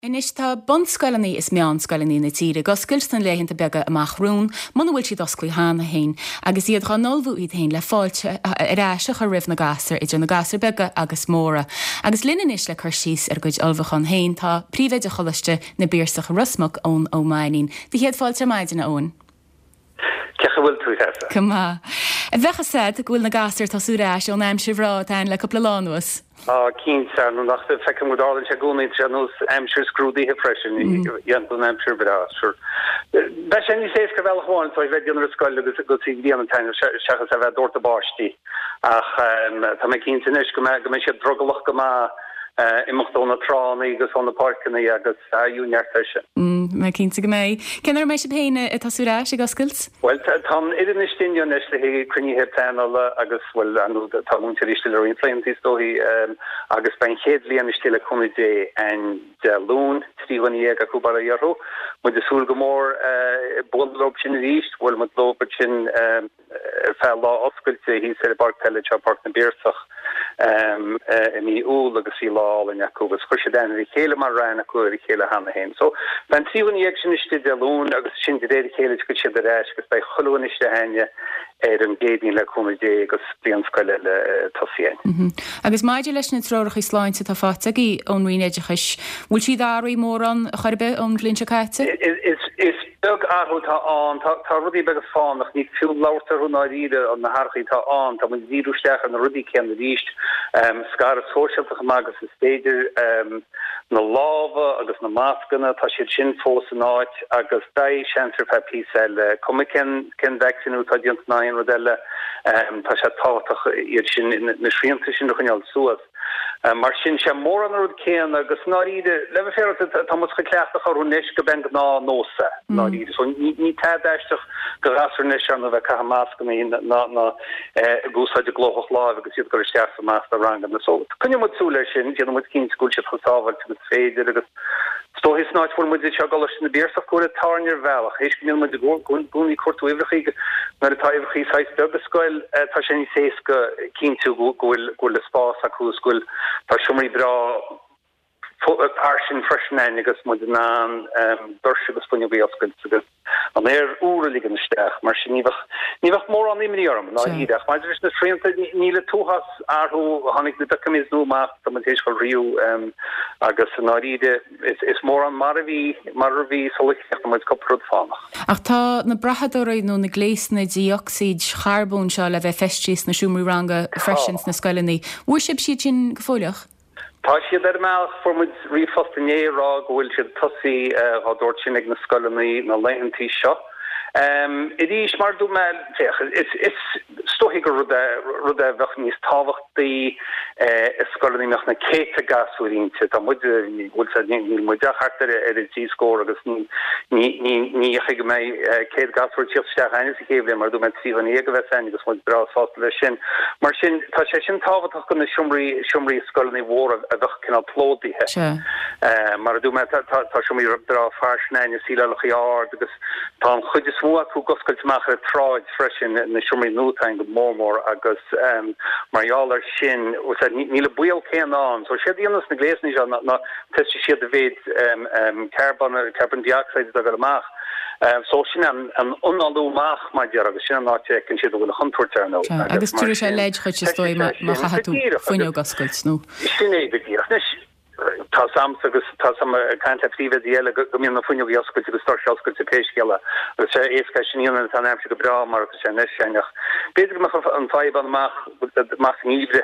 Inis tá bonscoilení is meán scoilení na tíre, go skilstan leihinnta bega amach rún, man bhfuil si dosclaí hána hain, agus iad gan nolbhú iad hain le fáilte ráiseach a rih na gasar idir na gasar bega agus móra. Agus linan is le chur síos goid olbhachan hain tá príomhide cholaiste na bírsach rusmach ón ó mainin. Dí héad fáilte maidin ón. Cecha bhfuil tú heasa. Cumá. A bhecha said a bhfuil na gasar tá súráis ó naim sivrá tain le coppla lánuas. Keen san und nach fekem mod all chagoni channels Amshire screwdy impression yanton Amshire sure Beshen says kavel horn so I read the other school go see the on time shachas have dorta bashti ach ta me keen tenish gama drogelach gama imachton trani agus on the park and agus junior session me keen to gama can there mesh pain tasura she goskills well tom idin istinio nesle he kunni he panel agus well anu tamun tiristiller in flames story agus ben hedli an stille komité en loon Stephen Yega kubara yaro with the sulgamor bond option east well mit lopachin fell law oskul he said about college park na beersach mi ul agus si law in Jakobus khushadan ri hele mar ran ko ri hele han hen so ben Stephen Yega stid de loon agus shin de hele kuch de rash gus by khulun is de hanje an gédin le komité agus blianskole tosien agus maidir leis na trorach is sláinte tá fatagi ón rinéidechis bhfuil si darí mór an chuirbe ón glinsecaite is beg arhotá an tá rudí beg fánach ní fiú lauter hun áide an na harchaí tá an tá mun vírusteach an rudí cean na ríist scar a socialach magus is féidir na láva agus na máscanna tá siad sin fós an áit agus dai seantar pe písel comicin cin vaccinú tá diant nain rodelle tá sé táach iad sin na sríanta sin chuneal suas mar sin sé mór an rud céan agus náide le fér tá mu gecleach a runéis go ben ná nósa náide so ní teisteach go rasar ne an bheith cha máscan ná gúsáide glóch lá agus siad gur steach sa más a rang an so cynne mu súle sin dé mu cín skúlse chusáhar tu féidir agus sto his náid fu muid se gal na bírsach go tarnir bhealach hééis mil mu gúní cuatú iwrichi nar atá iwrichi seis bebeskoil tá sé ní sééis go cín tú gohfuil le spás a cúscoil tá siomí bra Arsin freshen agus mod an burgus funny be oskult agus an oerligen steach mar nivach mór an imniarm na idach maar er is na frente nile tohas arho hannig de kamis no ma tamtéiskol riu agus na ide is mór an marvi solik mod koprod fan. Ach tá na brahadoroi no na gléisna dioxid charbon se le bheith festris na siúmú ranga freshens na scoilení. Worship si sin gefoliach? Tá siad meach formid rifostanéírá gohfuil siad tosaí á dúirt sin ag na scoilení na leihantí seo. Idís mar dú me is stohi go rudde bheith níos táhachttaí scoilení nach na céta gasúrínte tá bhfuil muideachtar ar a G-scór agus ní go mé céad gasúir tíosteach aine sa chéblé mar dú me Stephen Yega bheith sein agus muid bra fásta le sin mar sin tá sé sin táhaach go na siomrí scoilení mhór a bheith cinná plódaithe mar dú me tá siomí bra farsnein sílach ard agus tá chuide smua tú goscailteach a tráid freisin na siomí nótain go mór agus marall sin níle buil céan an so sé díanas na gléisní na testi siad a bhéid carbon dioxide a go amach so sin an unalúach mai dear agus sin náte cin siad bhfuil a chuntúirtar nó agus tú sé leid chuid stoi má chaú foiine goscailt nó sin é bhíach tá sam agus tá sam cantatíve diele go mí na funne oscail go starskul te péisgelle agus sé éca sin an am go bra mar sé nesennach beidir me an feib anach níre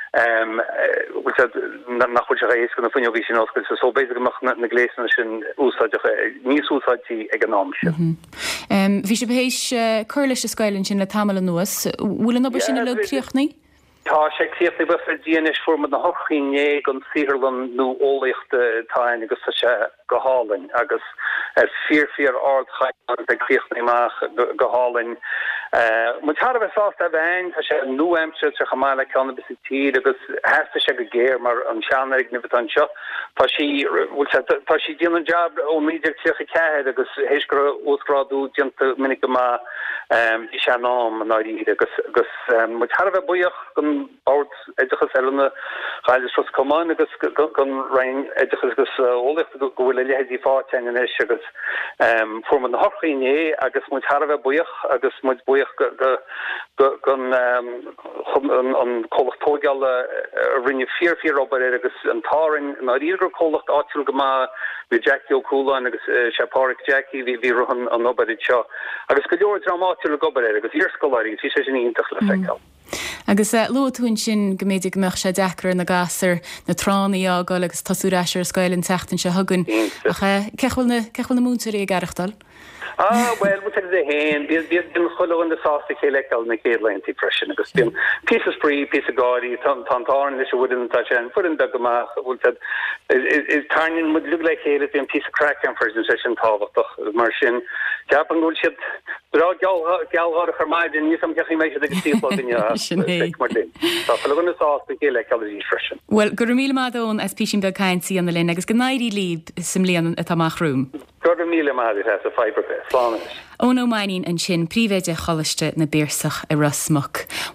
nach chu éis gon na funne sin oscail so beidir na gléisna sin úsáideach níos úsáidtí ag an námse. Bhí sé behéis chuirle a scoilinn sin le tamala nuas, bhfuil an obair sin le tríochnaí? Tá sé chéirtí bfu déanais form na hochchiné gon Sihirlan nó ólaocht tain agus se goálinn agus fear ard chaid ag críochnaíach goálinn Mutar fast vein nu amse chamala kann bis agus has se go géir mar an seannig ni an seo tá si di an job ó míidir tucha cehead agus héisgur ósráú dianta minic ma i se nám an áí agus mutar buoch gon át edechas elna chaile tros komán agus gon rein edechas gus óleg gohfuil lehéí fátein an is agus form an hochíné agus mutar buoch agus mu buoch gon an chochtógeal rinne 4 op agus an tarin na idir chocht átil goma vi Jackie O'Coolan agus Shaparic Jackie vi rohan an oberid seo agus go leor dramatil gober agus írscoláí fi sé intach le feáil. Agus loún sin goméidir meach sé dechar na gasar na tránaí ágáil agus tasúreisir scoilinn teachtain se thugann cehfuil na múntaí a garachtal. Well, what is the hand? There's been hollow in the sausage electoral in the headline depression. Because been piece of spree, piece of gaudy, tantarn, this wouldn't touch and put in the gama. Would said is turning would look like here. It's been piece of crack and first session tall of the Martian. Japan would ship. But all gal out of her mind and you some getting measure the steel in your so follow in the sausage electoral depression. Well, Gurmil Madon as pitching the kind see on the lane. Agus gnaidi lead simlian at a mach room. Gurmil Madon has a fiber. Ó nó mainin an sin príomhéide choiste na bérsach a rasmach.